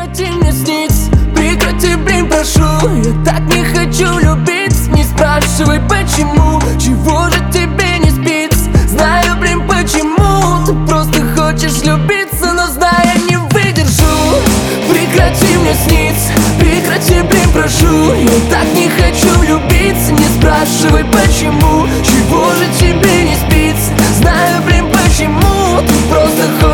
прекрати мне сниться, прекрати, блин, прошу. Я так не хочу любить, не спрашивай почему. Чего же тебе не спится? Знаю, блин, почему. Ты просто хочешь любиться, но знаю, я не выдержу. Прекрати мне сниться, прекрати, блин, прошу. Я так не хочу любиться, не спрашивай почему. Чего же тебе не спится? Знаю, блин, почему. Ты просто хочешь